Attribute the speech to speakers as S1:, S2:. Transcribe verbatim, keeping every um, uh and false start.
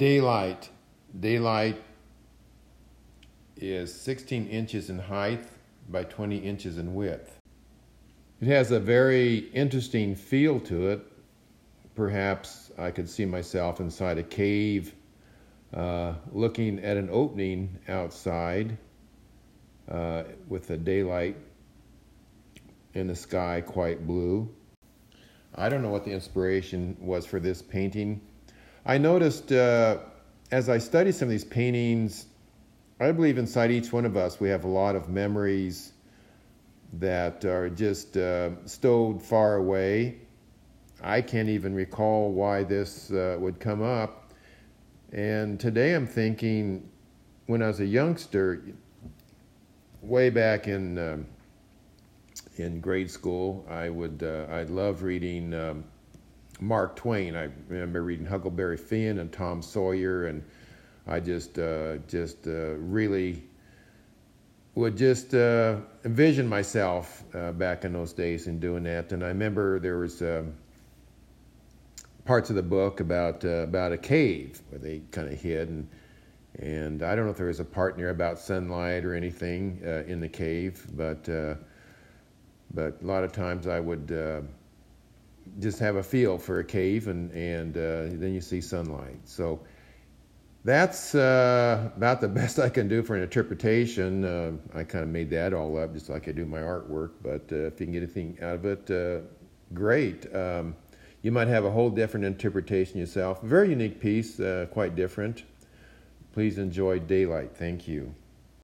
S1: Daylight. Daylight is sixteen inches in height by twenty inches in width. It has a very interesting feel to it. Perhaps I could see myself inside a cave uh, looking at an opening outside uh, with the daylight in the sky quite blue. I don't know what the inspiration was for this painting. I noticed uh, as I studied some of these paintings, I believe inside each one of us we have a lot of memories that are just uh, stowed far away. I can't even recall why this uh, would come up. And today I'm thinking, when I was a youngster, way back in um, in grade school, I would uh, I loved reading um, Mark Twain. I remember reading Huckleberry Finn and Tom Sawyer, and I just uh, just uh, really would just uh, envision myself uh, back in those days in doing that. And I remember there was um, parts of the book about uh, about a cave where they kind of hid, and and I don't know if there was a part in there about sunlight or anything uh, in the cave, but uh, but a lot of times I would uh, just have a feel for a cave, and and uh, then you see sunlight. So that's uh, about the best I can do for an interpretation. Uh, I kind of made that all up just like I do my artwork, but uh, if you can get anything out of it, uh, great. Um, you might have a whole different interpretation yourself. Very unique piece, uh, quite different. Please enjoy Daylight. Thank you.